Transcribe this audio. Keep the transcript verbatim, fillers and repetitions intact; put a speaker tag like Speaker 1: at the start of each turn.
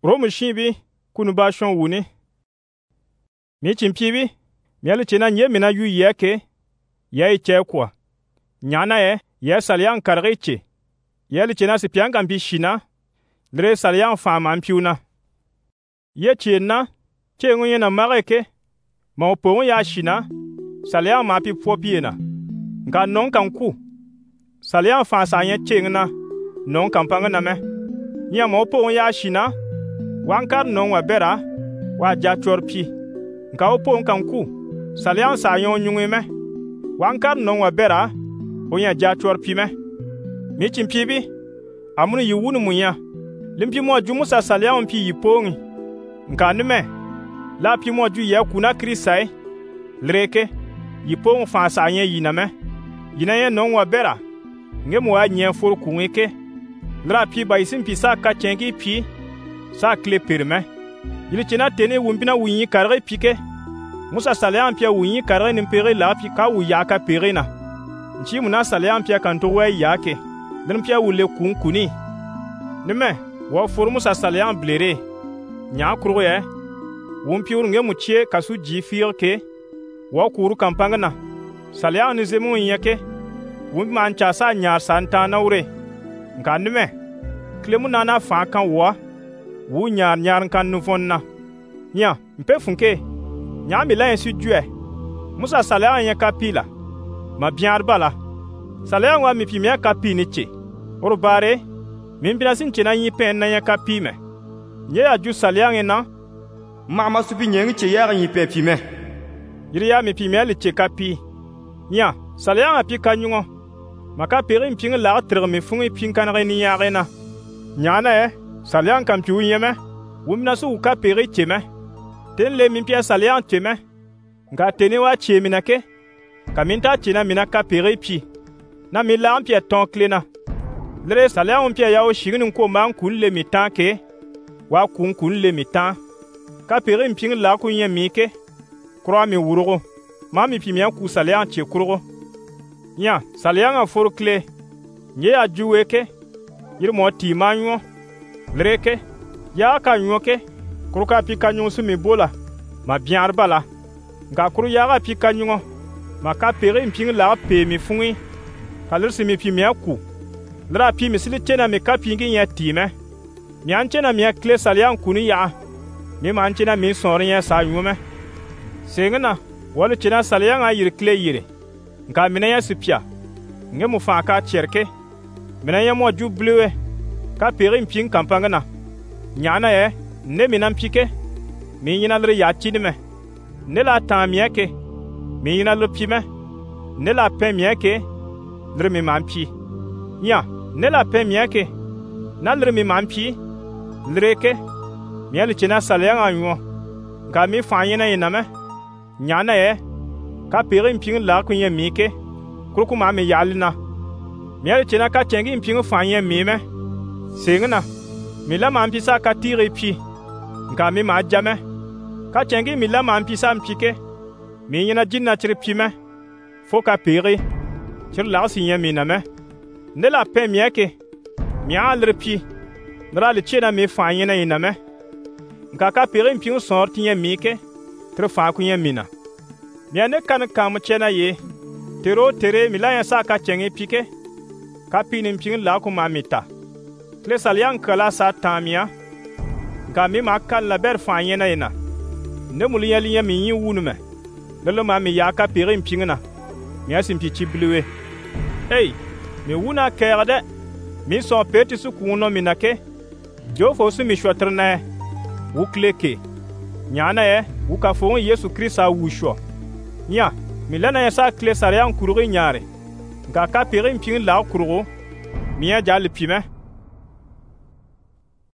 Speaker 1: Romu shibi kunu ba shon wuni. Mi chimpibi miali chena nye mina yu yeke ye che kwa. Nyana ye ye salyan kargiche. Yeli chena si pianga mbi shina lre salyan fama mpiuna. Ye chena che ngunye na mareke ma opon ya shina salyan ma pi popiena. Nga non kan ku salyan fa sa yen chengna non kan panga me. Nya ma opon ya shina wankar non wa bera wa ja chorpi. Nga opon kan ku salyan sa yon nyungwe me wankar non wa bera onya ja chorpi me. Mi chimpibi amunu yiwunu munya limpi mo jumu sa salyan pi yipongi nka nume la pi mo ju ye kuna krisai lreke yipong fa sa yen yiname yina yen non wa bera nge mo a nyen for kunike lra pi ba isim pi sa ka chengi pi sa kle perme yili china tene wumbina wunyi karre pike musa salyan pi wunyi karre nimpere la pi ka wu ya ka perena nchi muna salyan pi kan to wa yake den pi wule kun kuni nime wa for musa salyan blere nya kuruye wumpi urunge muchie kasu jifir ke wa kuru kampangana salyan ni zemu yake wumpi man cha sa nyar santa naure nkanime klemu nana fa kan wa wu nyar nyar kan nufonna nya mpe funke nya mi la ensu due musa salyan ya kapila ma biar bala salyan wa mi pimia kapini che urbare mimbina sin chena yi pen na ya kapime nye ya ju salyan ena
Speaker 2: ma ma subi nyeng che ya yi pe pime
Speaker 1: yiri ya mi pimia le che kapi nya salyan api kanyungo maka peri mping la tre mi fungi ping kan re ni ya rena nyana e salyan kam piu yeme wumna su ka peri cheme ten le mi pia salyan cheme nga tene wa chemi nake kaminta china mina ka peri pi na mi la mpia ton klena lre salyan mpia ya o shigin ko man kun le mi tanke wa kun kun le mi tan ka peri mping la kun yemi ke kro mi wurugo ma mi pi mi ku salyan che kurugo nya salyan a forkle nye ya juweke yir mo ti manyo lreke ya ka nyoke kruka pi kanyo su mi bola ma biar bala nga kru ya ga pi kanyo ma ka pere mping la pe mi fungi kalur si mi pi mi aku lra pi mi sili chena mi ka pingi ya ti me mi an chena mi akle salyan kuni ya mi man chena mi sonri ya sa nyume sengna wala chena salyan a yir kle yire nka mina ya sipia nge mu fa ka cherke mina ya mo ju blewe ka pere mping kampangana nyana ye ne mina mpike mi nyina lre ya chidime ne la tamieke mi nyina lre pime ne la pemieke lre mi mampi nya ne la pemieke na lre mi mampi lreke mi ali chena salyan anyo nka mi fa nyina yiname nyana ye ka pere mping la kunye mike kruku ma me yalina mi ali chena ka chengi mping fanye mime sengna mi la ma mpisa ka tire pi nka mi ma jame ka chengi mi la ma mpisa mpike mi nyina jinna chiri pime fo ka pere chir la sinye mi na me ne la pe mieke mi alre pi ndra le chena mi fanye na ina me nka ka pere mping sorti nye mike tre fa kunye mina miane kan kam chena ye tero tere milaya sa ka chengi pike ka pinin ping la ku mamita kle salyan kala sa tamia ka mi makal la ber fanye na ina ne muliya liya mi yi wunume lelo ma mi ya ka pirin pingna mi asim pi chibluwe hey mi wuna kerde mi so peti su kuno minake jo fo su mi shwatrna wukleke nyana ye wuka fo Yesu Krista wusho nya milana ya sa kle salyan kurugi nyare nga ka pere mping la kurugo miya jali pime